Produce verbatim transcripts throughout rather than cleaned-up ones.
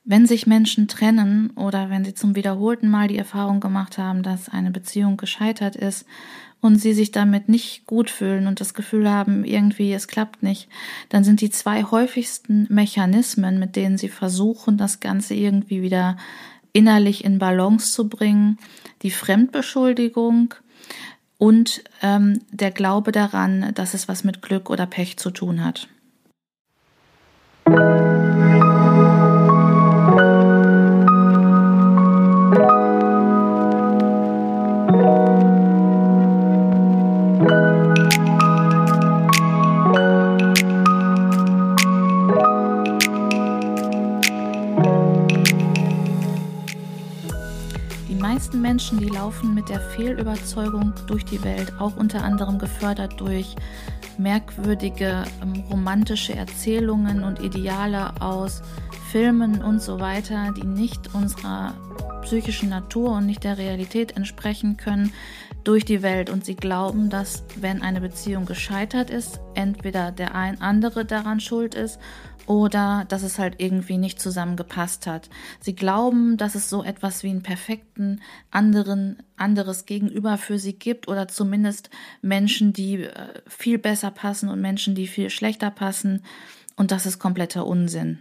Wenn sich Menschen trennen oder wenn sie zum wiederholten Mal die Erfahrung gemacht haben, dass eine Beziehung gescheitert ist und sie sich damit nicht gut fühlen und das Gefühl haben, irgendwie es klappt nicht, dann sind die zwei häufigsten Mechanismen, mit denen sie versuchen, das Ganze irgendwie wieder innerlich in Balance zu bringen, die Fremdbeschuldigung und ähm, der Glaube daran, dass es was mit Glück oder Pech zu tun hat. Die meisten Menschen, die laufen mit der Fehlüberzeugung durch die Welt, auch unter anderem gefördert durch merkwürdige ähm, romantische Erzählungen und Ideale aus Filmen und so weiter, die nicht unserer psychischen Natur und nicht der Realität entsprechen können, durch die Welt. Und sie glauben, dass, wenn eine Beziehung gescheitert ist, entweder der ein andere daran schuld ist oder dass es halt irgendwie nicht zusammengepasst hat. Sie glauben, dass es so etwas wie einen perfekten anderen, anderes Gegenüber für sie gibt oder zumindest Menschen, die viel besser passen und Menschen, die viel schlechter passen. Und das ist kompletter Unsinn.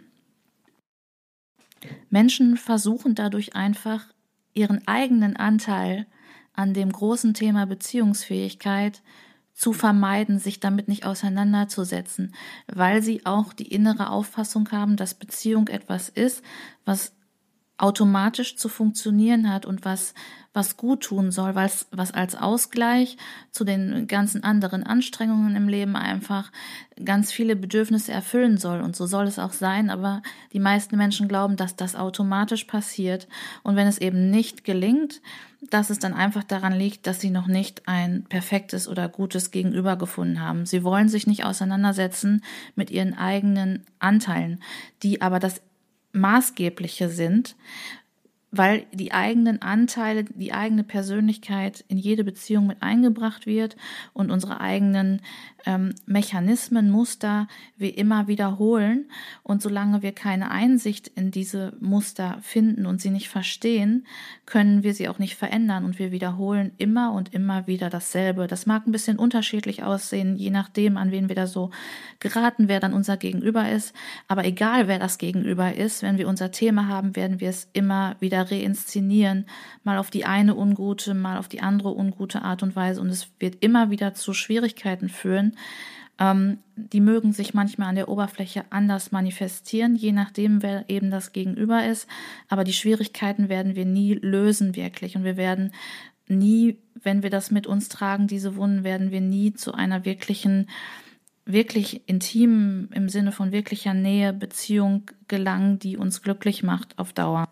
Menschen versuchen dadurch einfach, ihren eigenen Anteil an dem großen Thema Beziehungsfähigkeit zu vermeiden, sich damit nicht auseinanderzusetzen, weil sie auch die innere Auffassung haben, dass Beziehung etwas ist, was automatisch zu funktionieren hat und was was gut tun soll, was was als Ausgleich zu den ganzen anderen Anstrengungen im Leben einfach ganz viele Bedürfnisse erfüllen soll. Und so soll es auch sein, aber die meisten Menschen glauben, dass das automatisch passiert. Und wenn es eben nicht gelingt, dass es dann einfach daran liegt, dass sie noch nicht ein perfektes oder gutes Gegenüber gefunden haben. Sie wollen sich nicht auseinandersetzen mit ihren eigenen Anteilen, die aber das Maßgebliche sind, weil die eigenen Anteile, die eigene Persönlichkeit in jede Beziehung mit eingebracht wird und unsere eigenen ähm, Mechanismen, Muster wir immer wiederholen. Und solange wir keine Einsicht in diese Muster finden und sie nicht verstehen, können wir sie auch nicht verändern und wir wiederholen immer und immer wieder dasselbe. Das mag ein bisschen unterschiedlich aussehen, je nachdem, an wen wir da so geraten, wer dann unser Gegenüber ist. Aber egal, wer das Gegenüber ist, wenn wir unser Thema haben, werden wir es immer wieder reinszenieren, mal auf die eine ungute, mal auf die andere ungute Art und Weise und es wird immer wieder zu Schwierigkeiten führen. Ähm, die mögen sich manchmal an der Oberfläche anders manifestieren, je nachdem, wer eben das Gegenüber ist, aber die Schwierigkeiten werden wir nie lösen wirklich und wir werden nie, wenn wir das mit uns tragen, diese Wunden, werden wir nie zu einer wirklichen wirklich intimen, im Sinne von wirklicher Nähe, Beziehung gelangen, die uns glücklich macht auf Dauer.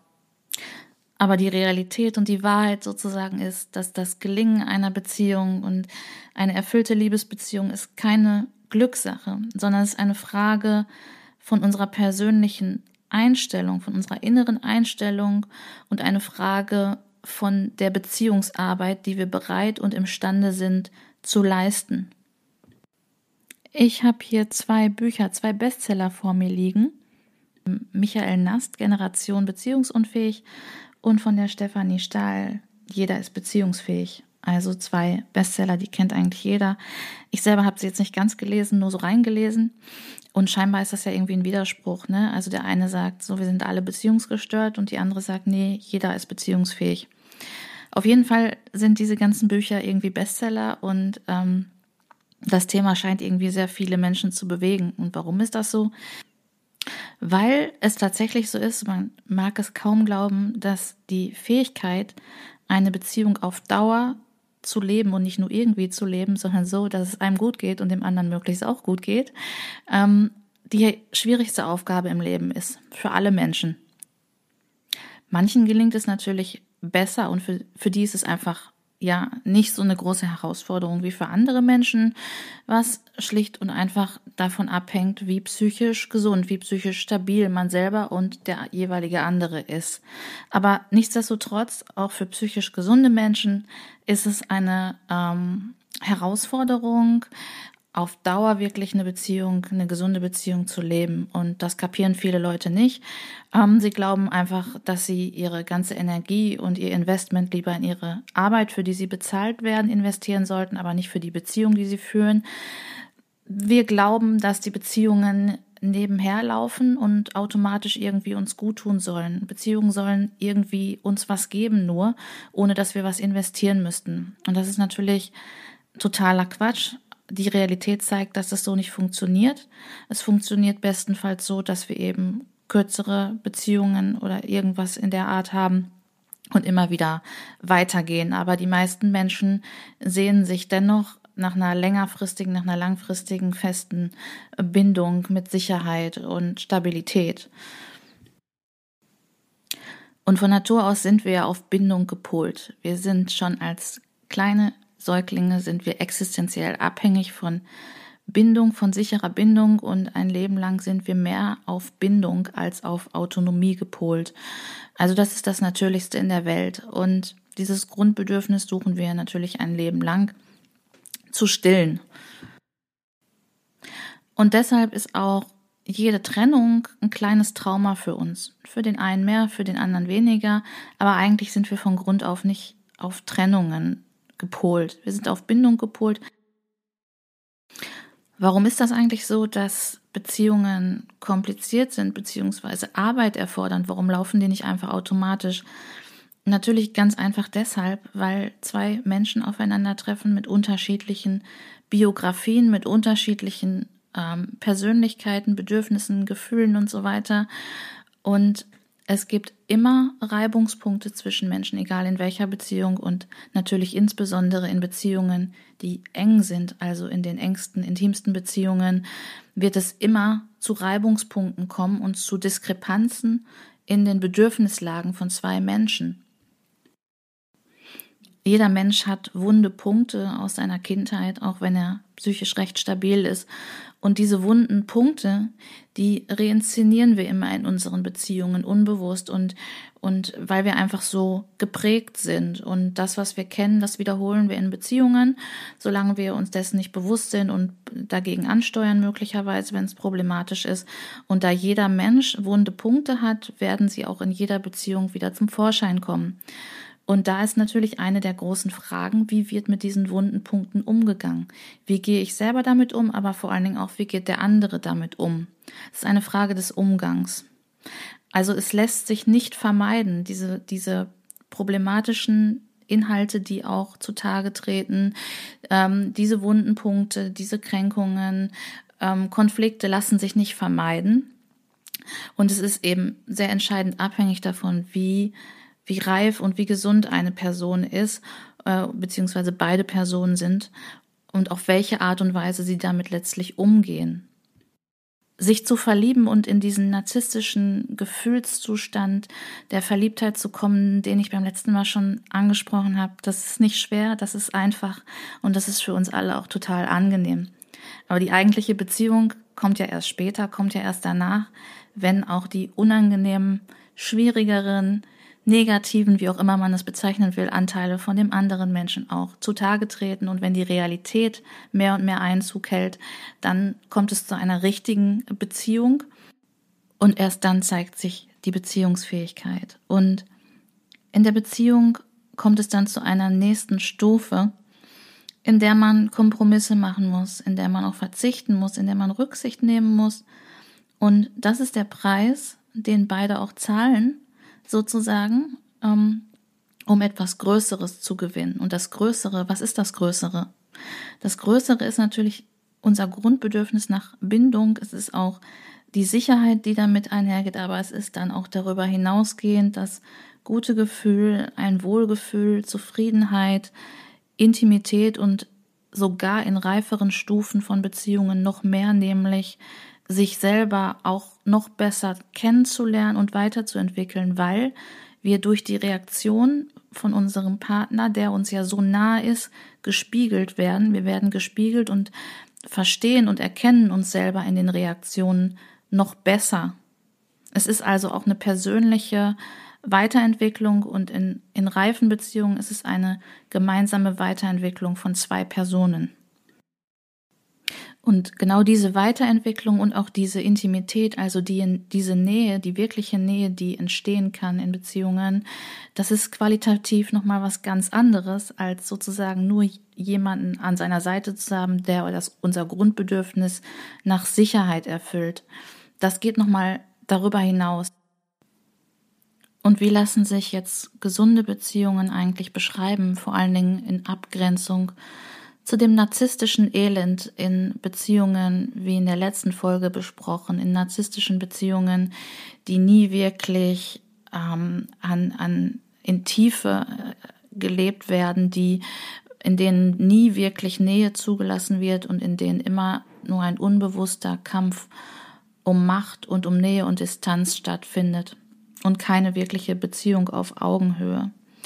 Aber die Realität und die Wahrheit sozusagen ist, dass das Gelingen einer Beziehung und eine erfüllte Liebesbeziehung ist keine Glückssache, sondern es ist eine Frage von unserer persönlichen Einstellung, von unserer inneren Einstellung und eine Frage von der Beziehungsarbeit, die wir bereit und imstande sind zu leisten. Ich habe hier zwei Bücher, zwei Bestseller vor mir liegen. Michael Nast, Generation beziehungsunfähig und von der Stefanie Stahl, Jeder ist beziehungsfähig. Also zwei Bestseller, die kennt eigentlich jeder. Ich selber habe sie jetzt nicht ganz gelesen, nur so reingelesen. Und scheinbar ist das ja irgendwie ein Widerspruch, ne? Also der eine sagt so, wir sind alle beziehungsgestört und die andere sagt, nee, jeder ist beziehungsfähig. Auf jeden Fall sind diese ganzen Bücher irgendwie Bestseller und ähm, das Thema scheint irgendwie sehr viele Menschen zu bewegen. Und warum ist das so? Weil es tatsächlich so ist, man mag es kaum glauben, dass die Fähigkeit, eine Beziehung auf Dauer zu leben und nicht nur irgendwie zu leben, sondern so, dass es einem gut geht und dem anderen möglichst auch gut geht, ähm, die schwierigste Aufgabe im Leben ist, für alle Menschen. Manchen gelingt es natürlich besser und für, für die ist es einfach ja nicht so eine große Herausforderung wie für andere Menschen, was schlicht und einfach davon abhängt, wie psychisch gesund, wie psychisch stabil man selber und der jeweilige andere ist. Aber nichtsdestotrotz, auch für psychisch gesunde Menschen ist es eine ähm, Herausforderung auf Dauer wirklich eine Beziehung, eine gesunde Beziehung zu leben. Und das kapieren viele Leute nicht. Ähm, sie glauben einfach, dass sie ihre ganze Energie und ihr Investment lieber in ihre Arbeit, für die sie bezahlt werden, investieren sollten, aber nicht für die Beziehung, die sie führen. Wir glauben, dass die Beziehungen nebenher laufen und automatisch irgendwie uns gut tun sollen. Beziehungen sollen irgendwie uns was geben, nur ohne dass wir was investieren müssten. Und das ist natürlich totaler Quatsch. Die Realität zeigt, dass das so nicht funktioniert. Es funktioniert bestenfalls so, dass wir eben kürzere Beziehungen oder irgendwas in der Art haben und immer wieder weitergehen. Aber die meisten Menschen sehen sich dennoch nach einer längerfristigen, nach einer langfristigen, festen Bindung mit Sicherheit und Stabilität. Und von Natur aus sind wir ja auf Bindung gepolt. Wir sind schon als kleine Säuglinge, sind wir existenziell abhängig von Bindung, von sicherer Bindung, und ein Leben lang sind wir mehr auf Bindung als auf Autonomie gepolt. Also das ist das Natürlichste in der Welt, und dieses Grundbedürfnis suchen wir natürlich ein Leben lang zu stillen. Und deshalb ist auch jede Trennung ein kleines Trauma für uns. Für den einen mehr, für den anderen weniger, aber eigentlich sind wir von Grund auf nicht auf Trennungen gepolt. Wir sind auf Bindung gepolt. Warum ist das eigentlich so, dass Beziehungen kompliziert sind, beziehungsweise Arbeit erfordern? Warum laufen die nicht einfach automatisch? Natürlich ganz einfach deshalb, weil zwei Menschen aufeinandertreffen mit unterschiedlichen Biografien, mit unterschiedlichen ähm, Persönlichkeiten, Bedürfnissen, Gefühlen und so weiter. Und es gibt immer Reibungspunkte zwischen Menschen, egal in welcher Beziehung, und natürlich insbesondere in Beziehungen, die eng sind, also in den engsten, intimsten Beziehungen, wird es immer zu Reibungspunkten kommen und zu Diskrepanzen in den Bedürfnislagen von zwei Menschen. Jeder Mensch hat wunde Punkte aus seiner Kindheit, auch wenn er psychisch recht stabil ist. Und diese wunden Punkte, die reinszenieren wir immer in unseren Beziehungen unbewusst, und, und weil wir einfach so geprägt sind. Und das, was wir kennen, das wiederholen wir in Beziehungen, solange wir uns dessen nicht bewusst sind und dagegen ansteuern möglicherweise, wenn es problematisch ist. Und da jeder Mensch wunde Punkte hat, werden sie auch in jeder Beziehung wieder zum Vorschein kommen. Und da ist natürlich eine der großen Fragen, wie wird mit diesen wunden Punkten umgegangen? Wie gehe ich selber damit um, aber vor allen Dingen auch, wie geht der andere damit um? Das ist eine Frage des Umgangs. Also es lässt sich nicht vermeiden, diese, diese problematischen Inhalte, die auch zutage treten, ähm, diese wunden Punkte, diese Kränkungen, ähm, Konflikte lassen sich nicht vermeiden. Und es ist eben sehr entscheidend abhängig davon, wie wie reif und wie gesund eine Person ist, äh, beziehungsweise beide Personen sind, und auf welche Art und Weise sie damit letztlich umgehen. Sich zu verlieben und in diesen narzisstischen Gefühlszustand der Verliebtheit zu kommen, den ich beim letzten Mal schon angesprochen habe, das ist nicht schwer, das ist einfach, und das ist für uns alle auch total angenehm. Aber die eigentliche Beziehung kommt ja erst später, kommt ja erst danach, wenn auch die unangenehmen, schwierigeren, negativen, wie auch immer man es bezeichnen will, Anteile von dem anderen Menschen auch zutage treten. Und wenn die Realität mehr und mehr Einzug hält, dann kommt es zu einer richtigen Beziehung, und erst dann zeigt sich die Beziehungsfähigkeit. Und in der Beziehung kommt es dann zu einer nächsten Stufe, in der man Kompromisse machen muss, in der man auch verzichten muss, in der man Rücksicht nehmen muss. Und das ist der Preis, den beide auch zahlen, sozusagen, um etwas Größeres zu gewinnen. Und das Größere, was ist das Größere? Das Größere ist natürlich unser Grundbedürfnis nach Bindung. Es ist auch die Sicherheit, die damit einhergeht, aber es ist dann auch darüber hinausgehend das gute Gefühl, ein Wohlgefühl, Zufriedenheit, Intimität und sogar in reiferen Stufen von Beziehungen noch mehr, nämlich sich selber auch noch besser kennenzulernen und weiterzuentwickeln, weil wir durch die Reaktion von unserem Partner, der uns ja so nahe ist, gespiegelt werden. Wir werden gespiegelt und verstehen und erkennen uns selber in den Reaktionen noch besser. Es ist also auch eine persönliche Weiterentwicklung, und in, in reifen Beziehungen ist es eine gemeinsame Weiterentwicklung von zwei Personen. Und genau diese Weiterentwicklung und auch diese Intimität, also die, diese Nähe, die wirkliche Nähe, die entstehen kann in Beziehungen, das ist qualitativ nochmal was ganz anderes, als sozusagen nur jemanden an seiner Seite zu haben, der das, unser Grundbedürfnis nach Sicherheit erfüllt. Das geht nochmal darüber hinaus. Und wie lassen sich jetzt gesunde Beziehungen eigentlich beschreiben, vor allen Dingen in Abgrenzung zu dem narzisstischen Elend in Beziehungen, wie in der letzten Folge besprochen, in narzisstischen Beziehungen, die nie wirklich ähm, an, an in Tiefe äh, gelebt werden, die in denen nie wirklich Nähe zugelassen wird und in denen immer nur ein unbewusster Kampf um Macht und um Nähe und Distanz stattfindet und keine wirkliche Beziehung auf Augenhöhe.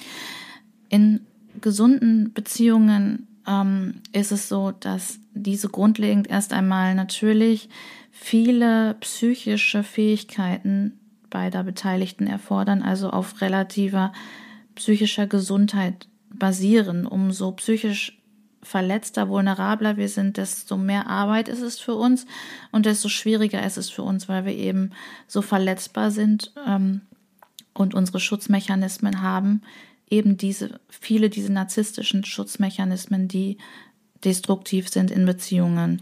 In gesunden Beziehungen ähm, ist es so, dass diese grundlegend erst einmal natürlich viele psychische Fähigkeiten beider Beteiligten erfordern, also auf relativer psychischer Gesundheit basieren. Umso psychisch verletzter, vulnerabler wir sind, desto mehr Arbeit ist es für uns und desto schwieriger ist es für uns, weil wir eben so verletzbar sind ähm, und unsere Schutzmechanismen haben, eben diese, viele diese narzisstischen Schutzmechanismen, die destruktiv sind in Beziehungen.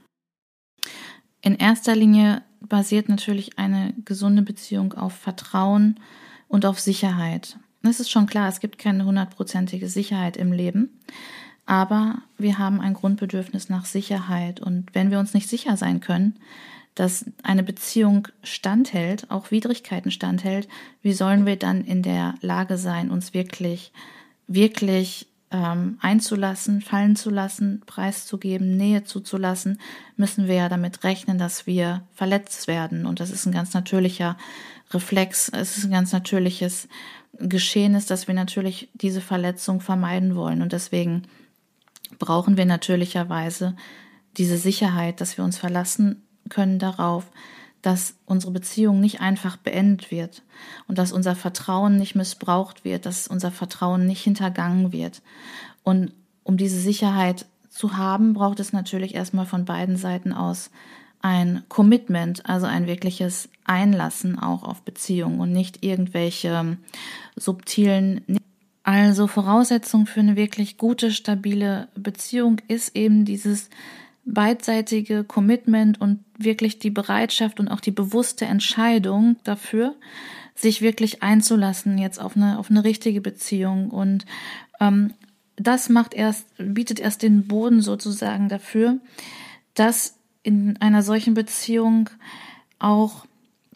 In erster Linie basiert natürlich eine gesunde Beziehung auf Vertrauen und auf Sicherheit. Es ist schon klar, es gibt keine hundertprozentige Sicherheit im Leben, aber wir haben ein Grundbedürfnis nach Sicherheit. Und wenn wir uns nicht sicher sein können, dass eine Beziehung standhält, auch Widrigkeiten standhält, wie sollen wir dann in der Lage sein, uns wirklich, wirklich ähm, einzulassen, fallen zu lassen, preiszugeben, Nähe zuzulassen, müssen wir ja damit rechnen, dass wir verletzt werden. Und das ist ein ganz natürlicher Reflex, es ist ein ganz natürliches Geschehnis, dass wir natürlich diese Verletzung vermeiden wollen. Und deswegen brauchen wir natürlicherweise diese Sicherheit, dass wir uns verlassen können darauf, dass unsere Beziehung nicht einfach beendet wird und dass unser Vertrauen nicht missbraucht wird, dass unser Vertrauen nicht hintergangen wird. Und um diese Sicherheit zu haben, braucht es natürlich erstmal von beiden Seiten aus ein Commitment, also ein wirkliches Einlassen auch auf Beziehungen und nicht irgendwelche subtilen. Also Voraussetzung für eine wirklich gute, stabile Beziehung ist eben dieses beidseitige Commitment und wirklich die Bereitschaft und auch die bewusste Entscheidung dafür, sich wirklich einzulassen jetzt auf eine auf eine richtige Beziehung. Und ähm, das macht erst bietet erst den Boden sozusagen dafür, dass in einer solchen Beziehung auch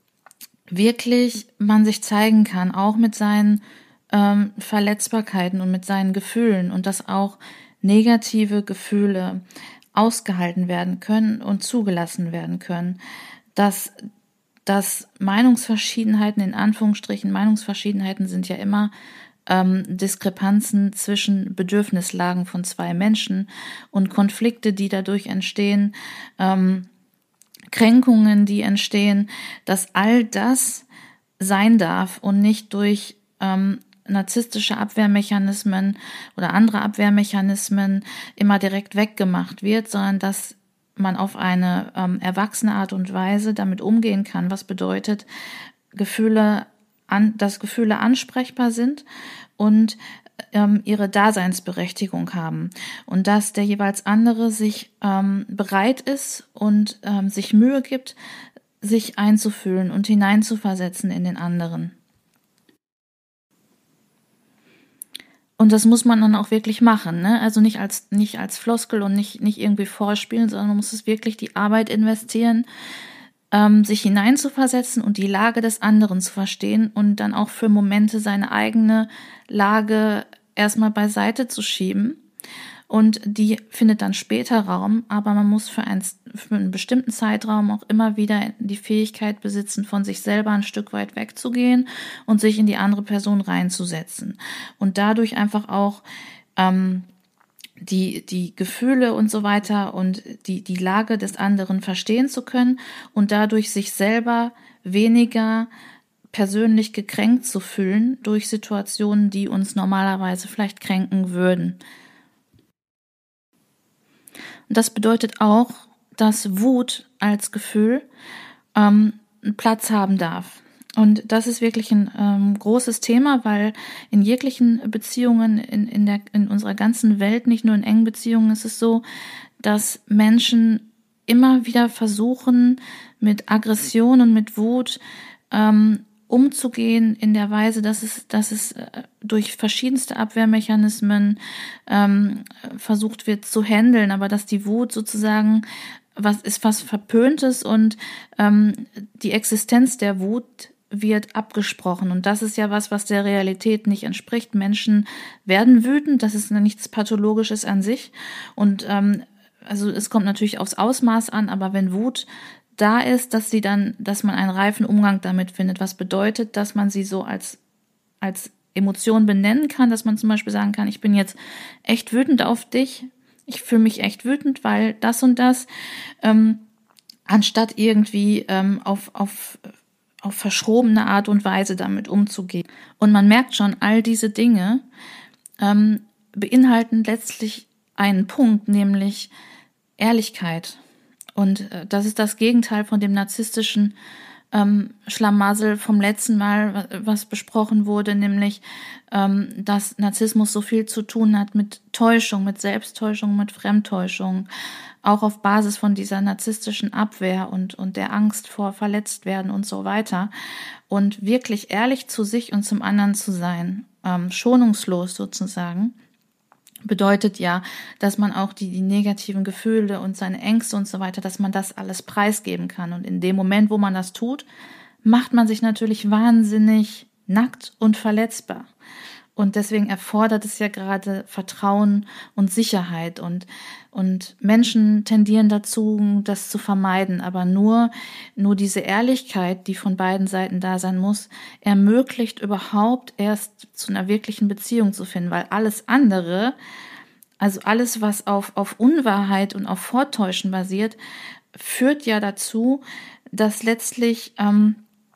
wirklich man sich zeigen kann, auch mit seinen ähm, Verletzbarkeiten und mit seinen Gefühlen und dass auch negative Gefühle ausgehalten werden können und zugelassen werden können, dass, dass Meinungsverschiedenheiten, in Anführungsstrichen, Meinungsverschiedenheiten sind ja immer ähm, Diskrepanzen zwischen Bedürfnislagen von zwei Menschen und Konflikte, die dadurch entstehen, ähm, Kränkungen, die entstehen, dass all das sein darf und nicht durch ähm, narzisstische Abwehrmechanismen oder andere Abwehrmechanismen immer direkt weggemacht wird, sondern dass man auf eine ähm, erwachsene Art und Weise damit umgehen kann, was bedeutet, Gefühle an, dass Gefühle ansprechbar sind und ähm, ihre Daseinsberechtigung haben und dass der jeweils andere sich ähm, bereit ist und ähm, sich Mühe gibt, sich einzufühlen und hineinzuversetzen in den anderen. Und das muss man dann auch wirklich machen, ne? Also nicht als nicht als Floskel und nicht nicht irgendwie vorspielen, sondern man muss es wirklich die Arbeit investieren, ähm, sich hineinzuversetzen und die Lage des anderen zu verstehen und dann auch für Momente seine eigene Lage erstmal beiseite zu schieben. Und die findet dann später Raum, aber man muss für, ein, für einen bestimmten Zeitraum auch immer wieder die Fähigkeit besitzen, von sich selber ein Stück weit wegzugehen und sich in die andere Person reinzusetzen. Und dadurch einfach auch ähm, die, die Gefühle und so weiter und die, die Lage des anderen verstehen zu können und dadurch sich selber weniger persönlich gekränkt zu fühlen durch Situationen, die uns normalerweise vielleicht kränken würden. Und das bedeutet auch dass Wut als Gefühl ähm, Platz haben darf. Und das ist wirklich ein ähm, großes Thema, weil in jeglichen Beziehungen in, in, der, in unserer ganzen Welt, nicht nur in engen Beziehungen, ist es so, dass Menschen immer wieder versuchen, mit Aggression und mit Wut ähm, umzugehen in der Weise, dass es, dass es durch verschiedenste Abwehrmechanismen ähm, versucht wird zu handeln, aber dass die Wut sozusagen was ist was Verpöntes und ähm, die Existenz der Wut wird abgesprochen. Und das ist ja was, was der Realität nicht entspricht. Menschen werden wütend, das ist nichts Pathologisches an sich. Und ähm, also es kommt natürlich aufs Ausmaß an, aber wenn Wut da ist, dass sie dann, dass man einen reifen Umgang damit findet, was bedeutet, dass man sie so als, als Emotion benennen kann, dass man zum Beispiel sagen kann, ich bin jetzt echt wütend auf dich, ich fühle mich echt wütend, weil das und das, ähm, anstatt irgendwie ähm, auf, auf auf verschrobene Art und Weise damit umzugehen. Und man merkt schon, all diese Dinge ähm, beinhalten letztlich einen Punkt, nämlich Ehrlichkeit. Und äh, das ist das Gegenteil von dem narzisstischen ähm, Schlamassel vom letzten Mal, was besprochen wurde, nämlich, ähm, dass Narzissmus so viel zu tun hat mit Täuschung, mit Selbsttäuschung, mit Fremdtäuschung, auch auf Basis von dieser narzisstischen Abwehr und, und der Angst vor verletzt werden und so weiter. Und wirklich ehrlich zu sich und zum anderen zu sein, ähm, schonungslos sozusagen, bedeutet ja, dass man auch die, die negativen Gefühle und seine Ängste und so weiter, dass man das alles preisgeben kann. Und in dem Moment, wo man das tut, macht man sich natürlich wahnsinnig nackt und verletzbar. Und deswegen erfordert es ja gerade Vertrauen und Sicherheit. Und, und Menschen tendieren dazu, das zu vermeiden. Aber nur, nur diese Ehrlichkeit, die von beiden Seiten da sein muss, ermöglicht überhaupt erst zu einer wirklichen Beziehung zu finden. Weil alles andere, also alles, was auf, auf Unwahrheit und auf Vortäuschen basiert, führt ja dazu, dass letztlich, ähm,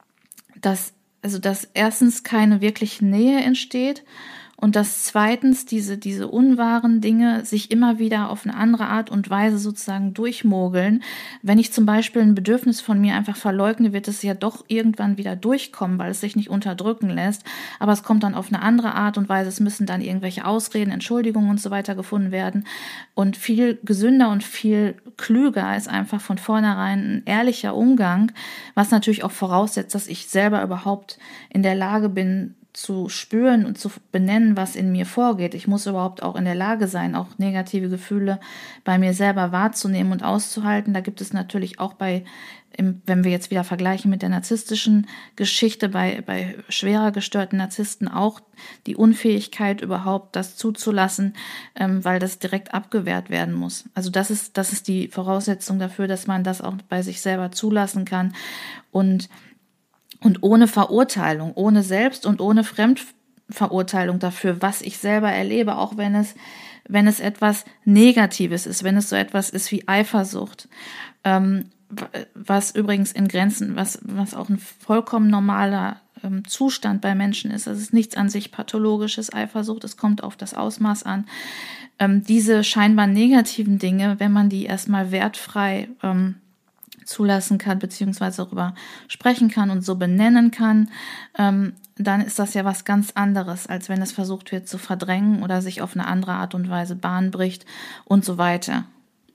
dass Also, dass erstens keine wirkliche Nähe entsteht und dass zweitens diese, diese unwahren Dinge sich immer wieder auf eine andere Art und Weise sozusagen durchmogeln. Wenn ich zum Beispiel ein Bedürfnis von mir einfach verleugne, wird es ja doch irgendwann wieder durchkommen, weil es sich nicht unterdrücken lässt. Aber es kommt dann auf eine andere Art und Weise. Es müssen dann irgendwelche Ausreden, Entschuldigungen und so weiter gefunden werden. Und viel gesünder und viel klüger ist einfach von vornherein ein ehrlicher Umgang, was natürlich auch voraussetzt, dass ich selber überhaupt in der Lage bin, zu spüren und zu benennen, was in mir vorgeht. Ich muss überhaupt auch in der Lage sein, auch negative Gefühle bei mir selber wahrzunehmen und auszuhalten. Da gibt es natürlich auch bei, wenn wir jetzt wieder vergleichen mit der narzisstischen Geschichte, bei, bei schwerer gestörten Narzissten auch die Unfähigkeit, überhaupt das zuzulassen, weil das direkt abgewehrt werden muss. Also das ist, das ist die Voraussetzung dafür, dass man das auch bei sich selber zulassen kann und Und ohne Verurteilung, ohne Selbst- und ohne Fremdverurteilung dafür, was ich selber erlebe, auch wenn es, wenn es etwas Negatives ist, wenn es so etwas ist wie Eifersucht, ähm, was übrigens in Grenzen, was, was auch ein vollkommen normaler ähm, Zustand bei Menschen ist. Es ist nichts an sich Pathologisches, Eifersucht, es kommt auf das Ausmaß an. Ähm, diese scheinbar negativen Dinge, wenn man die erstmal wertfrei ähm, zulassen kann, beziehungsweise darüber sprechen kann und so benennen kann, ähm, dann ist das ja was ganz anderes, als wenn es versucht wird zu verdrängen oder sich auf eine andere Art und Weise Bahn bricht und so weiter.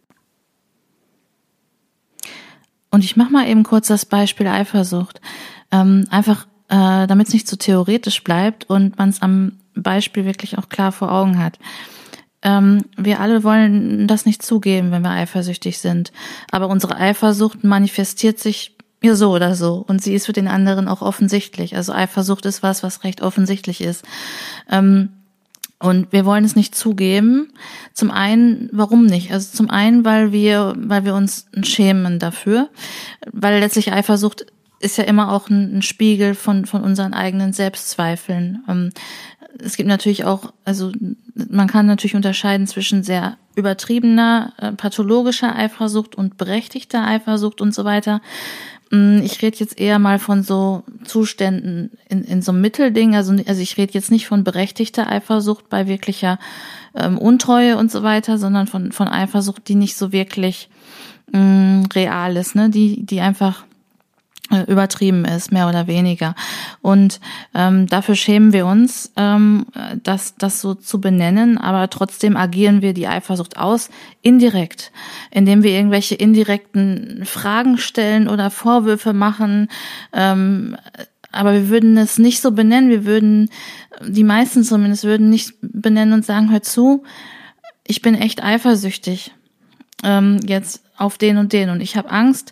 Und ich mache mal eben kurz das Beispiel Eifersucht. Ähm, einfach, äh, damit es nicht zu theoretisch bleibt und man es am Beispiel wirklich auch klar vor Augen hat. Ähm, wir alle wollen das nicht zugeben, wenn wir eifersüchtig sind. Aber unsere Eifersucht manifestiert sich ja so oder so. Und sie ist für den anderen auch offensichtlich. Also Eifersucht ist was, was recht offensichtlich ist. Ähm, und wir wollen es nicht zugeben. Zum einen, warum nicht? Also zum einen, weil wir, weil wir uns schämen dafür. Weil letztlich Eifersucht ist ja immer auch ein, ein Spiegel von, von unseren eigenen Selbstzweifeln. Ähm, Es gibt natürlich auch, also man kann natürlich unterscheiden zwischen sehr übertriebener, äh, pathologischer Eifersucht und berechtigter Eifersucht und so weiter. Ich rede jetzt eher mal von so Zuständen in, in so einem Mittelding. Also, also ich rede jetzt nicht von berechtigter Eifersucht bei wirklicher ähm, Untreue und so weiter, sondern von, von Eifersucht, die nicht so wirklich mh, real ist, ne, die, die einfach übertrieben ist, mehr oder weniger. Und ähm, dafür schämen wir uns, ähm, das, das so zu benennen, aber trotzdem agieren wir die Eifersucht aus, indirekt, indem wir irgendwelche indirekten Fragen stellen oder Vorwürfe machen, ähm, aber wir würden es nicht so benennen, wir würden, die meisten zumindest, würden nicht benennen und sagen, hör zu, ich bin echt eifersüchtig ähm, jetzt auf den und den und ich habe Angst,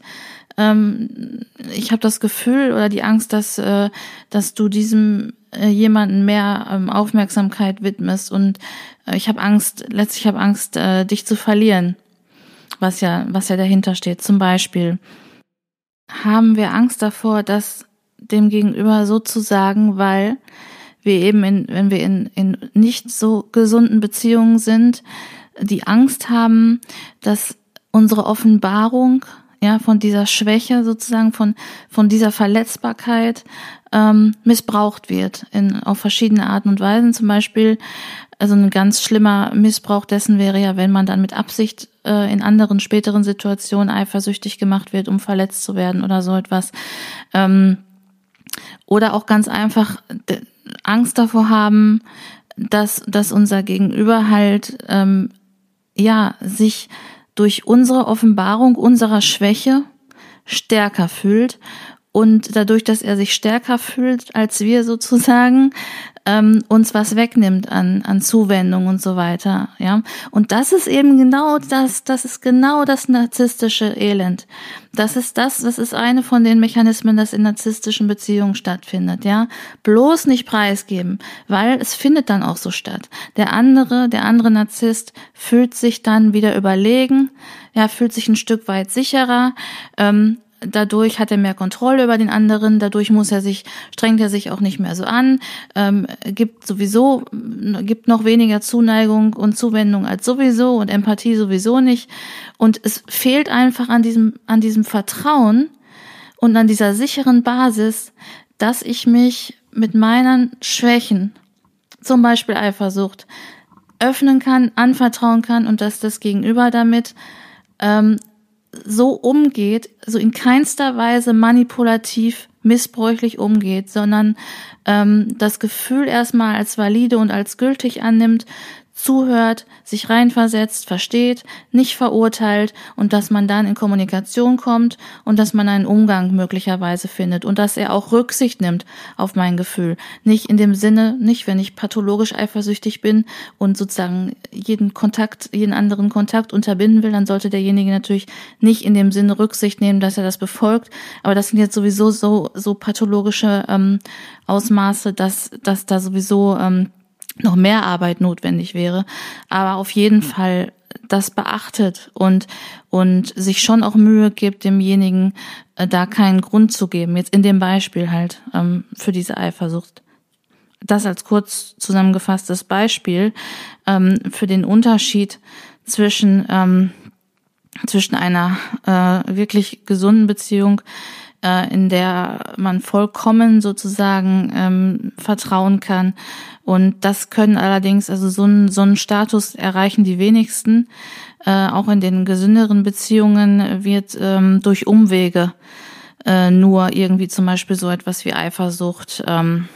ich habe das Gefühl oder die Angst, dass äh, dass du diesem äh, jemanden mehr ähm, Aufmerksamkeit widmest und äh, ich habe Angst, letztlich habe Angst, äh, dich zu verlieren, was ja was ja dahinter steht. Zum Beispiel haben wir Angst davor, das dem Gegenüber so zu sagen, weil wir eben in, wenn wir in in nicht so gesunden Beziehungen sind, die Angst haben, dass unsere Offenbarung, ja, von dieser Schwäche sozusagen, von von dieser Verletzbarkeit ähm, missbraucht wird in auf verschiedene Arten und Weisen. Zum Beispiel, also ein ganz schlimmer Missbrauch dessen wäre ja, wenn man dann mit Absicht äh, in anderen späteren Situationen eifersüchtig gemacht wird, um verletzt zu werden oder so etwas. Ähm, oder auch ganz einfach Angst davor haben, dass dass unser Gegenüber halt ähm, ja sich durch unsere Offenbarung unserer Schwäche stärker fühlt und dadurch, dass er sich stärker fühlt als wir sozusagen, ähm, uns was wegnimmt an an Zuwendung und so weiter, ja. Und das ist eben genau das, das ist genau das narzisstische Elend. Das ist das, das ist eine von den Mechanismen, das in narzisstischen Beziehungen stattfindet, ja. Bloß nicht preisgeben, weil es findet dann auch so statt. Der andere, der andere Narzisst fühlt sich dann wieder überlegen, ja, fühlt sich ein Stück weit sicherer, ähm, dadurch hat er mehr Kontrolle über den anderen, dadurch muss er sich, strengt er sich auch nicht mehr so an, ähm, gibt sowieso, gibt noch weniger Zuneigung und Zuwendung als sowieso und Empathie sowieso nicht. Und es fehlt einfach an diesem, an diesem Vertrauen und an dieser sicheren Basis, dass ich mich mit meinen Schwächen, zum Beispiel Eifersucht, öffnen kann, anvertrauen kann und dass das Gegenüber damit ähm, so umgeht, so in keinster Weise manipulativ, missbräuchlich umgeht, sondern ähm, das Gefühl erstmal als valide und als gültig annimmt, zuhört, sich reinversetzt, versteht, nicht verurteilt und dass man dann in Kommunikation kommt und dass man einen Umgang möglicherweise findet und dass er auch Rücksicht nimmt auf mein Gefühl. Nicht in dem Sinne, nicht wenn ich pathologisch eifersüchtig bin und sozusagen jeden Kontakt, jeden anderen Kontakt unterbinden will, dann sollte derjenige natürlich nicht in dem Sinne Rücksicht nehmen, dass er das befolgt. Aber das sind jetzt sowieso so so pathologische ähm, Ausmaße, dass dass da sowieso ähm, noch mehr Arbeit notwendig wäre, aber auf jeden Fall das beachtet und und sich schon auch Mühe gibt, demjenigen äh, da keinen Grund zu geben. Jetzt in dem Beispiel halt ähm, für diese Eifersucht. Das als kurz zusammengefasstes Beispiel ähm, für den Unterschied zwischen ähm, zwischen einer äh, wirklich gesunden Beziehung, äh, in der man vollkommen sozusagen ähm, vertrauen kann. Und das können allerdings, also so einen, so einen Status erreichen die wenigsten. Äh, auch in den gesünderen Beziehungen wird ähm, durch Umwege äh, nur irgendwie zum Beispiel so etwas wie Eifersucht ähm,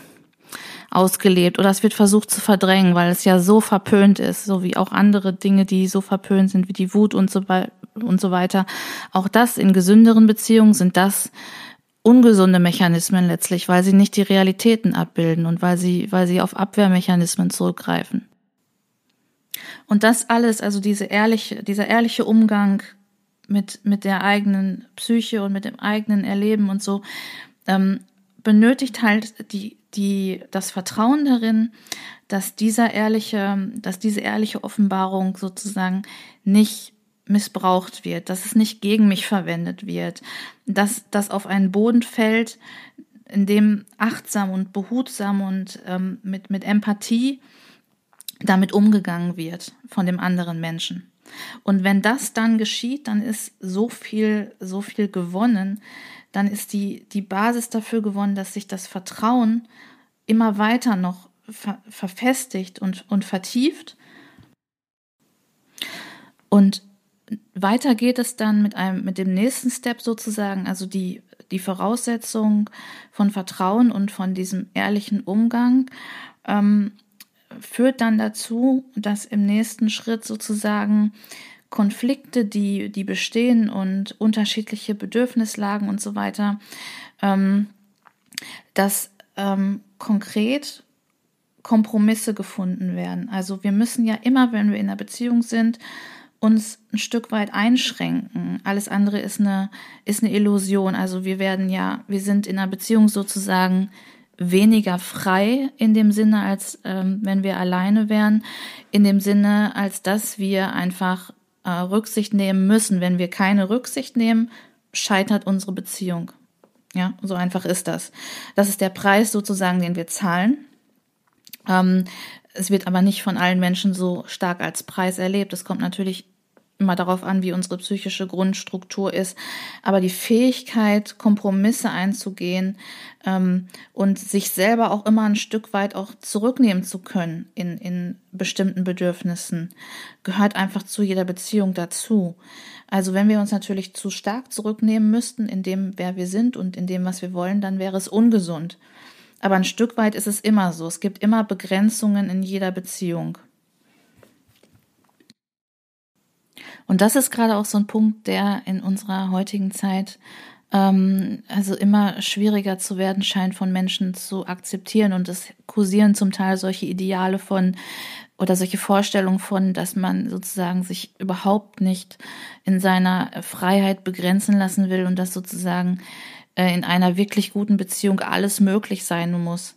ausgelebt oder es wird versucht zu verdrängen, weil es ja so verpönt ist, so wie auch andere Dinge, die so verpönt sind wie die Wut und so, und so weiter. Auch das in gesünderen Beziehungen sind das ungesunde Mechanismen letztlich, weil sie nicht die Realitäten abbilden und weil sie, weil sie auf Abwehrmechanismen zurückgreifen. Und das alles, also diese ehrliche, dieser ehrliche Umgang mit, mit der eigenen Psyche und mit dem eigenen Erleben und so, ähm, benötigt halt die, die, das Vertrauen darin, dass dieser ehrliche, dass diese ehrliche Offenbarung sozusagen nicht missbraucht wird, dass es nicht gegen mich verwendet wird, dass das auf einen Boden fällt, in dem achtsam und behutsam und ähm, mit, mit Empathie damit umgegangen wird von dem anderen Menschen. Und wenn das dann geschieht, dann ist so viel, so viel gewonnen, dann ist die, die Basis dafür gewonnen, dass sich das Vertrauen immer weiter noch ver- verfestigt und, und vertieft. Und weiter geht es dann mit einem, mit dem nächsten Step sozusagen, also die, die Voraussetzung von Vertrauen und von diesem ehrlichen Umgang, ähm, führt dann dazu, dass im nächsten Schritt sozusagen Konflikte, die, die bestehen und unterschiedliche Bedürfnislagen und so weiter, ähm, dass ähm, konkret Kompromisse gefunden werden. Also wir müssen ja immer, wenn wir in einer Beziehung sind, uns ein Stück weit einschränken. Alles andere ist eine, ist eine Illusion. Also wir werden ja, wir sind in einer Beziehung sozusagen weniger frei in dem Sinne, als ähm, wenn wir alleine wären, in dem Sinne, als dass wir einfach äh, Rücksicht nehmen müssen. Wenn wir keine Rücksicht nehmen, scheitert unsere Beziehung. Ja, so einfach ist das. Das ist der Preis sozusagen, den wir zahlen. Ähm, es wird aber nicht von allen Menschen so stark als Preis erlebt. Es kommt natürlich immer darauf an, wie unsere psychische Grundstruktur ist. Aber die Fähigkeit, Kompromisse einzugehen ähm, und sich selber auch immer ein Stück weit auch zurücknehmen zu können in, in bestimmten Bedürfnissen, gehört einfach zu jeder Beziehung dazu. Also wenn wir uns natürlich zu stark zurücknehmen müssten in dem, wer wir sind und in dem, was wir wollen, dann wäre es ungesund. Aber ein Stück weit ist es immer so. Es gibt immer Begrenzungen in jeder Beziehung. Und das ist gerade auch so ein Punkt, der in unserer heutigen Zeit ähm, also immer schwieriger zu werden scheint, von Menschen zu akzeptieren. Und es kursieren zum Teil solche Ideale von oder solche Vorstellungen von, dass man sozusagen sich überhaupt nicht in seiner Freiheit begrenzen lassen will und dass sozusagen äh, in einer wirklich guten Beziehung alles möglich sein muss.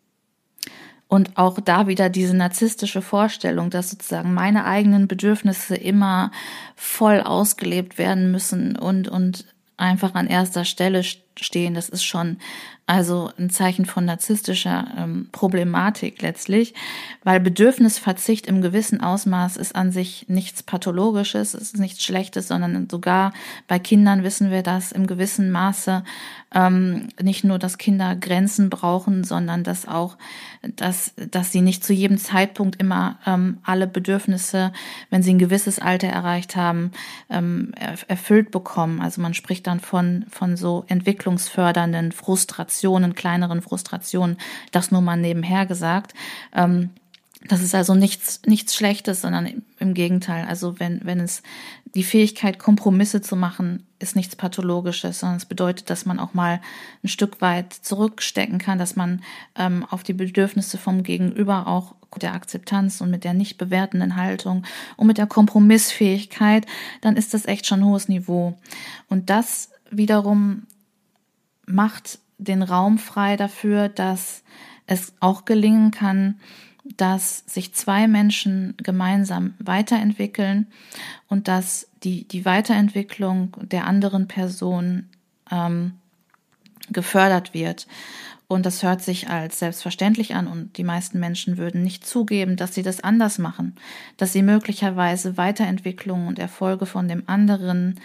Und auch da wieder diese narzisstische Vorstellung, dass sozusagen meine eigenen Bedürfnisse immer voll ausgelebt werden müssen und, und einfach an erster Stelle stehen. Das ist schon also ein Zeichen von narzisstischer ähm, Problematik letztlich, weil Bedürfnisverzicht im gewissen Ausmaß ist an sich nichts Pathologisches, ist nichts Schlechtes, sondern sogar bei Kindern wissen wir das im gewissen Maße ähm, nicht nur, dass Kinder Grenzen brauchen, sondern dass auch, dass, dass sie nicht zu jedem Zeitpunkt immer ähm, alle Bedürfnisse, wenn sie ein gewisses Alter erreicht haben, ähm, erfüllt bekommen. Also man spricht dann von, von so entwicklungsfördernden Frustrationen, kleineren Frustrationen, das nur mal nebenher gesagt. Ähm, das ist also nichts, nichts Schlechtes, sondern im Gegenteil. Also wenn, wenn es die Fähigkeit, Kompromisse zu machen, ist nichts Pathologisches, sondern es bedeutet, dass man auch mal ein Stück weit zurückstecken kann, dass man ähm, auf die Bedürfnisse vom Gegenüber auch mit der Akzeptanz und mit der nicht bewertenden Haltung und mit der Kompromissfähigkeit, dann ist das echt schon ein hohes Niveau. Und das wiederum macht den Raum frei dafür, dass es auch gelingen kann, dass sich zwei Menschen gemeinsam weiterentwickeln und dass die, die Weiterentwicklung der anderen Person ähm, gefördert wird. Und das hört sich als selbstverständlich an und die meisten Menschen würden nicht zugeben, dass sie das anders machen, dass sie möglicherweise Weiterentwicklung und Erfolge von dem anderen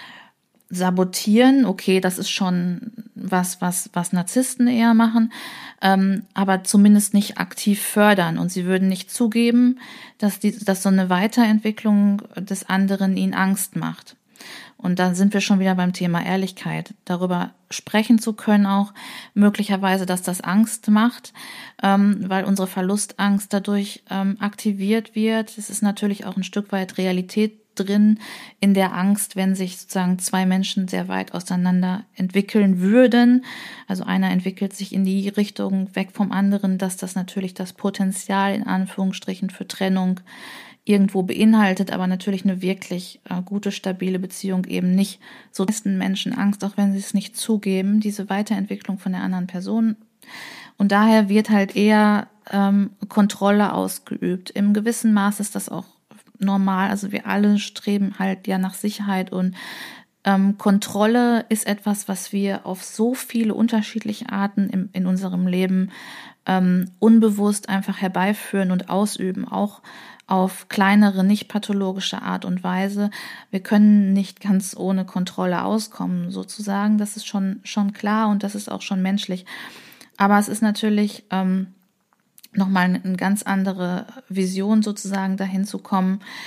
sabotieren. Okay, das ist schon was, was, was Narzissten eher machen, ähm, aber zumindest nicht aktiv fördern. Und sie würden nicht zugeben, dass die, dass so eine Weiterentwicklung des anderen ihnen Angst macht. Und dann sind wir schon wieder beim Thema Ehrlichkeit. Darüber sprechen zu können auch möglicherweise, dass das Angst macht, ähm, weil unsere Verlustangst dadurch ähm, aktiviert wird. Es ist natürlich auch ein Stück weit Realität drin in der Angst, wenn sich sozusagen zwei Menschen sehr weit auseinander entwickeln würden. Also einer entwickelt sich in die Richtung weg vom anderen, dass das natürlich das Potenzial in Anführungsstrichen für Trennung irgendwo beinhaltet, aber natürlich eine wirklich äh, gute, stabile Beziehung eben nicht. So meisten Menschen Angst, auch wenn sie es nicht zugeben, diese Weiterentwicklung von der anderen Person. Und daher wird halt eher ähm, Kontrolle ausgeübt. Im gewissen Maß ist das auch normal. Also wir alle streben halt ja nach Sicherheit und ähm, Kontrolle ist etwas, was wir auf so viele unterschiedliche Arten im, in unserem Leben ähm, unbewusst einfach herbeiführen und ausüben, auch auf kleinere, nicht pathologische Art und Weise. Wir können nicht ganz ohne Kontrolle auskommen, sozusagen. Das ist schon, schon klar und das ist auch schon menschlich. Aber es ist natürlich ähm, nochmal eine ganz andere Vision sozusagen dahin zu kommen,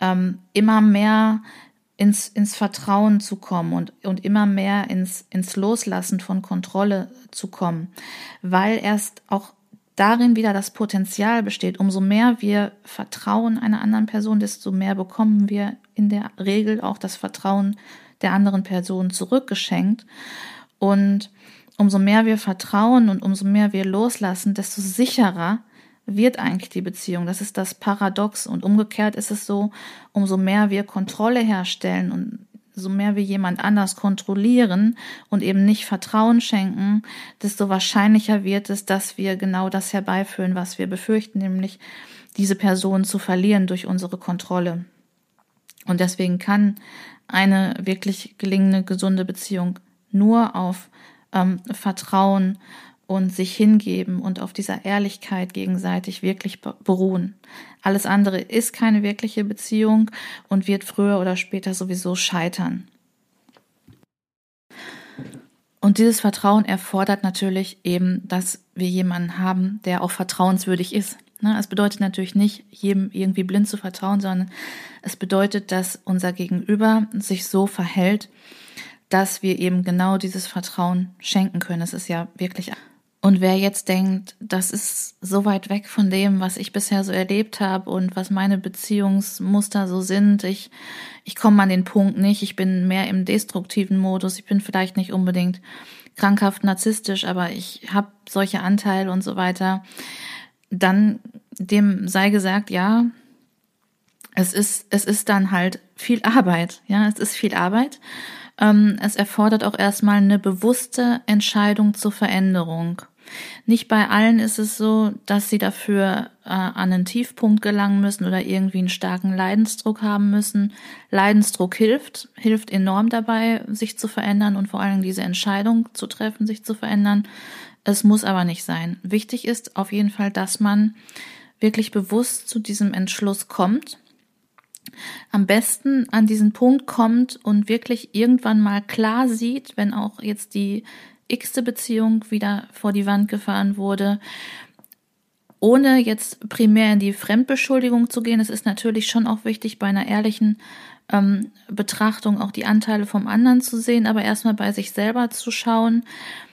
ähm, immer mehr ins, ins Vertrauen zu kommen und, und immer mehr ins, ins Loslassen von Kontrolle zu kommen, weil erst auch darin wieder das Potenzial besteht. Umso mehr wir vertrauen einer anderen Person, desto mehr bekommen wir in der Regel auch das Vertrauen der anderen Person zurückgeschenkt. Und umso mehr wir vertrauen und umso mehr wir loslassen, desto sicherer wird eigentlich die Beziehung. Das ist das Paradox. Und umgekehrt ist es so, umso mehr wir Kontrolle herstellen und so mehr wir jemand anders kontrollieren und eben nicht Vertrauen schenken, desto wahrscheinlicher wird es, dass wir genau das herbeiführen, was wir befürchten, nämlich diese Person zu verlieren durch unsere Kontrolle. Und deswegen kann eine wirklich gelingende, gesunde Beziehung nur auf ähm, Vertrauen und sich hingeben und auf dieser Ehrlichkeit gegenseitig wirklich beruhen. Alles andere ist keine wirkliche Beziehung und wird früher oder später sowieso scheitern. Und dieses Vertrauen erfordert natürlich eben, dass wir jemanden haben, der auch vertrauenswürdig ist. Es bedeutet natürlich nicht, jedem irgendwie blind zu vertrauen, sondern es bedeutet, dass unser Gegenüber sich so verhält, dass wir eben genau dieses Vertrauen schenken können. Es ist ja wirklich. Und wer jetzt denkt, das ist so weit weg von dem, was ich bisher so erlebt habe und was meine Beziehungsmuster so sind, ich ich komme an den Punkt nicht, ich bin mehr im destruktiven Modus, ich bin vielleicht nicht unbedingt krankhaft narzisstisch, aber ich habe solche Anteile und so weiter, dann dem sei gesagt, ja, es ist es ist dann halt viel Arbeit, ja, es ist viel Arbeit. Ähm, es erfordert auch erstmal eine bewusste Entscheidung zur Veränderung. Nicht bei allen ist es so, dass sie dafür äh, an einen Tiefpunkt gelangen müssen oder irgendwie einen starken Leidensdruck haben müssen. Leidensdruck hilft, hilft enorm dabei, sich zu verändern und vor allem diese Entscheidung zu treffen, sich zu verändern. Es muss aber nicht sein. Wichtig ist auf jeden Fall, dass man wirklich bewusst zu diesem Entschluss kommt. Am besten an diesen Punkt kommt und wirklich irgendwann mal klar sieht, wenn auch jetzt die x-te Beziehung wieder vor die Wand gefahren wurde, ohne jetzt primär in die Fremdbeschuldigung zu gehen. Es ist natürlich schon auch wichtig, bei einer ehrlichen ähm, Betrachtung auch die Anteile vom anderen zu sehen, aber erstmal bei sich selber zu schauen,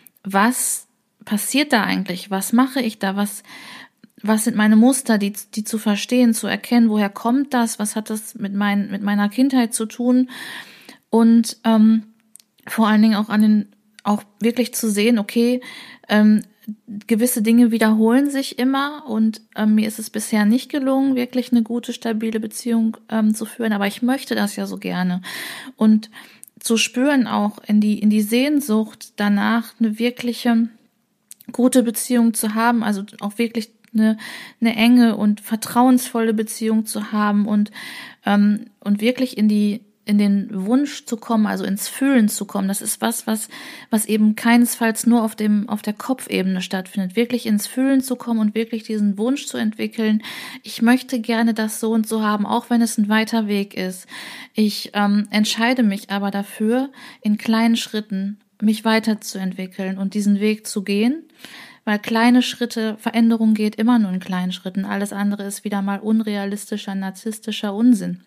was passiert da eigentlich, was mache ich da, was Was sind meine Muster, die, die zu verstehen, zu erkennen, woher kommt das, was hat das mit, mein, mit meiner Kindheit zu tun und ähm, vor allen Dingen auch an den, auch wirklich zu sehen, okay, ähm, gewisse Dinge wiederholen sich immer und ähm, mir ist es bisher nicht gelungen, wirklich eine gute, stabile Beziehung ähm, zu führen, aber ich möchte das ja so gerne und zu spüren auch in die, in die Sehnsucht danach, eine wirkliche gute Beziehung zu haben, also auch wirklich eine, eine enge und vertrauensvolle Beziehung zu haben und ähm, und wirklich in die in den Wunsch zu kommen, also ins Fühlen zu kommen. Das ist was, was was eben keinesfalls nur auf dem auf der Kopfebene stattfindet. Wirklich ins Fühlen zu kommen und wirklich diesen Wunsch zu entwickeln. Ich möchte gerne das so und so haben, auch wenn es ein weiter Weg ist. Ich ähm, entscheide mich aber dafür, in kleinen Schritten mich weiterzuentwickeln und diesen Weg zu gehen. Weil kleine Schritte, Veränderung geht immer nur in kleinen Schritten. Alles andere ist wieder mal unrealistischer, narzisstischer Unsinn.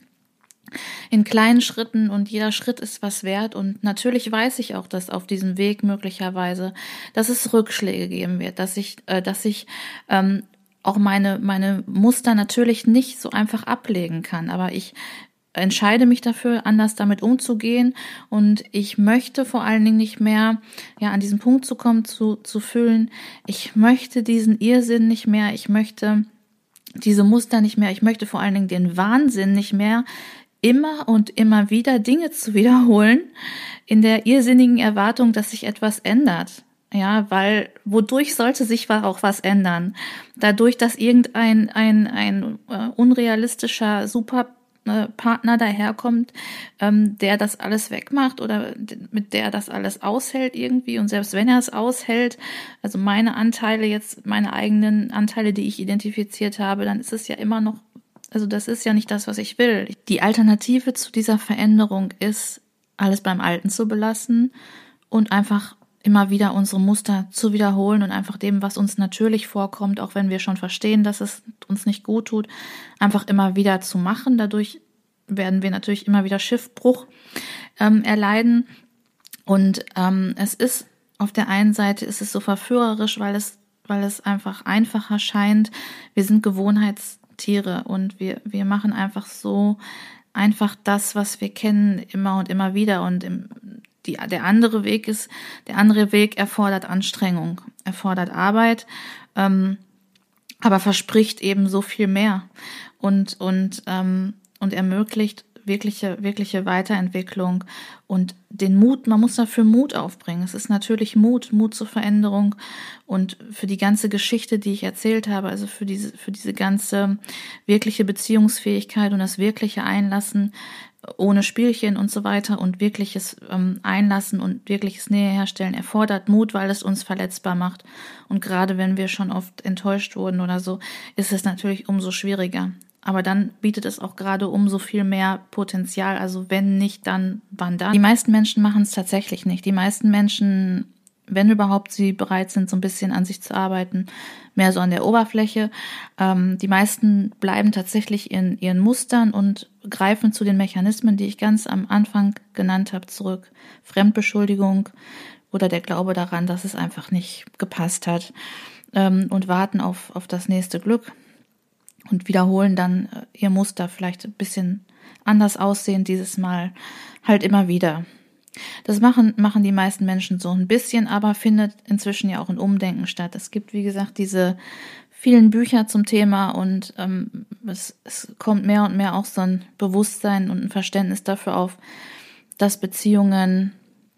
In kleinen Schritten und jeder Schritt ist was wert und natürlich weiß ich auch, dass auf diesem Weg möglicherweise, dass es Rückschläge geben wird, dass ich, äh, dass ich ähm, auch meine meine Muster natürlich nicht so einfach ablegen kann, aber ich entscheide mich dafür, anders damit umzugehen und ich möchte vor allen Dingen nicht mehr ja an diesen Punkt zu kommen, zu zu fühlen, ich möchte diesen Irrsinn nicht mehr, ich möchte diese Muster nicht mehr, ich möchte vor allen Dingen den Wahnsinn nicht mehr, immer und immer wieder Dinge zu wiederholen, in der irrsinnigen Erwartung, dass sich etwas ändert. Ja, weil wodurch sollte sich auch was ändern? Dadurch, dass irgendein ein ein uh, unrealistischer Super Partner daherkommt, ähm, der das alles wegmacht oder mit der das alles aushält irgendwie und selbst wenn er es aushält, also meine Anteile jetzt, meine eigenen Anteile, die ich identifiziert habe, dann ist es ja immer noch, also das ist ja nicht das, was ich will. Die Alternative zu dieser Veränderung ist, alles beim Alten zu belassen und einfach immer wieder unsere Muster zu wiederholen und einfach dem, was uns natürlich vorkommt, auch wenn wir schon verstehen, dass es uns nicht gut tut, einfach immer wieder zu machen. Dadurch werden wir natürlich immer wieder Schiffbruch ähm, erleiden. Und ähm, es ist auf der einen Seite ist es so verführerisch, weil es, weil es einfach einfacher scheint. Wir sind Gewohnheitstiere und wir, wir machen einfach so einfach das, was wir kennen, immer und immer wieder. Und im, die, der andere Weg ist, der andere Weg erfordert Anstrengung, erfordert Arbeit, ähm, aber verspricht eben so viel mehr und und ähm, und ermöglicht wirkliche wirkliche Weiterentwicklung und den Mut. Man muss dafür Mut aufbringen. Es ist natürlich Mut, Mut zur Veränderung und für die ganze Geschichte, die ich erzählt habe, also für diese für diese ganze wirkliche Beziehungsfähigkeit und das wirkliche Einlassen ohne Spielchen und so weiter und wirkliches ähm, Einlassen und wirkliches Nähe herstellen erfordert Mut, weil es uns verletzbar macht. Und gerade wenn wir schon oft enttäuscht wurden oder so, ist es natürlich umso schwieriger. Aber dann bietet es auch gerade umso viel mehr Potenzial. Also wenn nicht, dann wann dann? Die meisten Menschen machen es tatsächlich nicht. Die meisten Menschen, wenn überhaupt sie bereit sind, so ein bisschen an sich zu arbeiten, mehr so an der Oberfläche. Ähm, die meisten bleiben tatsächlich in ihren Mustern und greifen zu den Mechanismen, die ich ganz am Anfang genannt habe, zurück. Fremdbeschuldigung oder der Glaube daran, dass es einfach nicht gepasst hat, ähm, und warten auf, auf das nächste Glück und wiederholen dann ihr Muster, vielleicht ein bisschen anders aussehen, dieses Mal halt immer wieder. Das machen, machen die meisten Menschen so ein bisschen, aber findet inzwischen ja auch ein Umdenken statt. Es gibt, wie gesagt, diese vielen Bücher zum Thema und ähm, es, es kommt mehr und mehr auch so ein Bewusstsein und ein Verständnis dafür auf, dass Beziehungen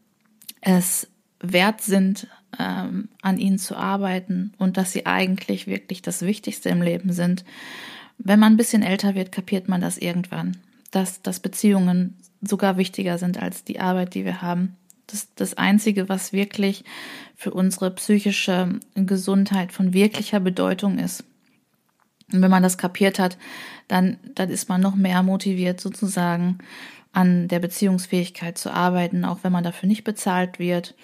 es wert sind, ähm, an ihnen zu arbeiten und dass sie eigentlich wirklich das Wichtigste im Leben sind. Wenn man ein bisschen älter wird, kapiert man das irgendwann, dass, dass Beziehungen sogar wichtiger sind als die Arbeit, die wir haben. Das das Einzige, was wirklich für unsere psychische Gesundheit von wirklicher Bedeutung ist. Und wenn man das kapiert hat, dann, dann ist man noch mehr motiviert, sozusagen an der Beziehungsfähigkeit zu arbeiten, auch wenn man dafür nicht bezahlt wird.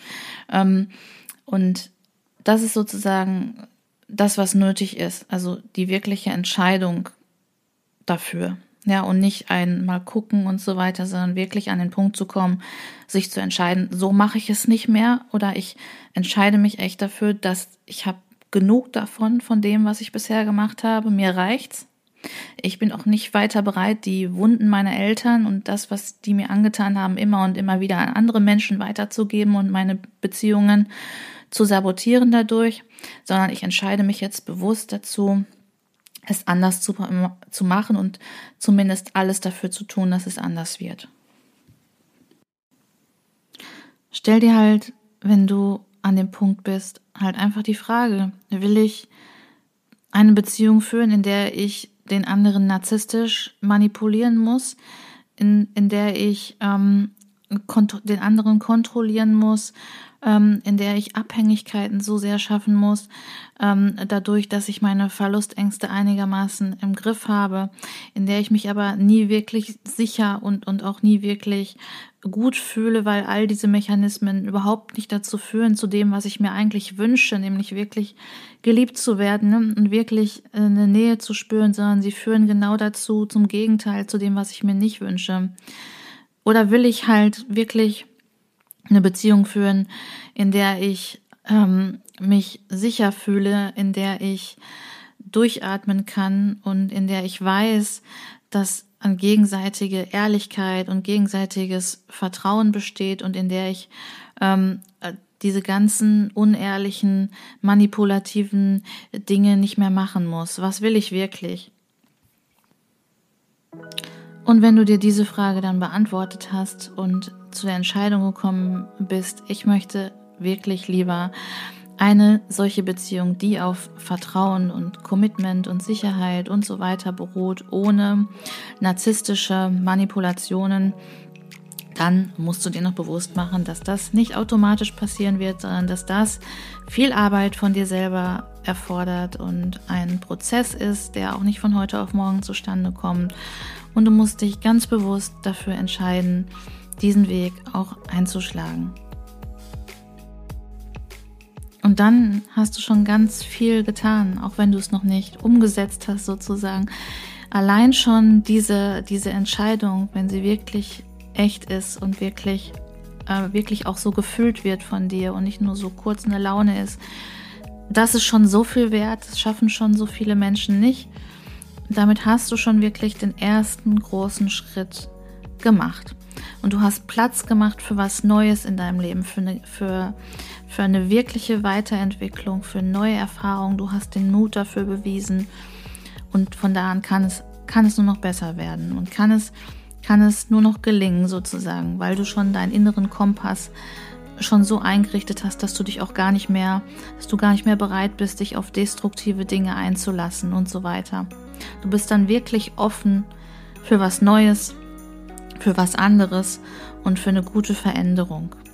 Und das ist sozusagen das, was nötig ist, also die wirkliche Entscheidung dafür. Ja, und nicht ein mal gucken und so weiter, sondern wirklich an den Punkt zu kommen, sich zu entscheiden, so mache ich es nicht mehr oder ich entscheide mich echt dafür, dass ich habe genug davon, von dem, was ich bisher gemacht habe, mir reicht's. Ich bin auch nicht weiter bereit, die Wunden meiner Eltern und das, was die mir angetan haben, immer und immer wieder an andere Menschen weiterzugeben und meine Beziehungen zu sabotieren dadurch, sondern ich entscheide mich jetzt bewusst dazu, es anders zu, zu machen und zumindest alles dafür zu tun, dass es anders wird. Stell dir halt, wenn du an dem Punkt bist, halt einfach die Frage, will ich eine Beziehung führen, in der ich den anderen narzisstisch manipulieren muss, in, in der ich ähm, kont- den anderen kontrollieren muss, ähm, in der ich Abhängigkeiten so sehr schaffen muss, ähm, dadurch, dass ich meine Verlustängste einigermaßen im Griff habe, in der ich mich aber nie wirklich sicher und, und auch nie wirklich gut fühle, weil all diese Mechanismen überhaupt nicht dazu führen, zu dem, was ich mir eigentlich wünsche, nämlich wirklich geliebt zu werden, ne? Und wirklich eine Nähe zu spüren, sondern sie führen genau dazu, zum Gegenteil, zu dem, was ich mir nicht wünsche. Oder will ich halt wirklich eine Beziehung führen, in der ich ähm, mich sicher fühle, in der ich durchatmen kann und in der ich weiß, dass an gegenseitige Ehrlichkeit und gegenseitiges Vertrauen besteht und in der ich ähm, diese ganzen unehrlichen, manipulativen Dinge nicht mehr machen muss. Was will ich wirklich? Und wenn du dir diese Frage dann beantwortet hast und zu der Entscheidung gekommen bist, ich möchte wirklich lieber eine solche Beziehung, die auf Vertrauen und Commitment und Sicherheit und so weiter beruht, ohne narzisstische Manipulationen, dann musst du dir noch bewusst machen, dass das nicht automatisch passieren wird, sondern dass das viel Arbeit von dir selber erfordert und ein Prozess ist, der auch nicht von heute auf morgen zustande kommt. Und du musst dich ganz bewusst dafür entscheiden, diesen Weg auch einzuschlagen. Und dann hast du schon ganz viel getan, auch wenn du es noch nicht umgesetzt hast sozusagen. allein schon diese, diese Entscheidung, wenn sie wirklich echt ist und wirklich, äh, wirklich auch so gefühlt wird von dir und nicht nur so kurz eine Laune ist, das ist schon so viel wert. Das schaffen schon so viele Menschen nicht. Damit hast du schon wirklich den ersten großen Schritt gemacht. Und du hast Platz gemacht für was Neues in deinem Leben, für eine, für, für eine wirkliche Weiterentwicklung, für neue Erfahrungen. Du hast den Mut dafür bewiesen. Und von da an kann es, kann es nur noch besser werden und kann es, kann es nur noch gelingen sozusagen, weil du schon deinen inneren Kompass schon so eingerichtet hast, dass du dich auch gar nicht mehr, dass du gar nicht mehr bereit bist, dich auf destruktive Dinge einzulassen und so weiter. Du bist dann wirklich offen für was Neues, für was anderes und für eine gute Veränderung.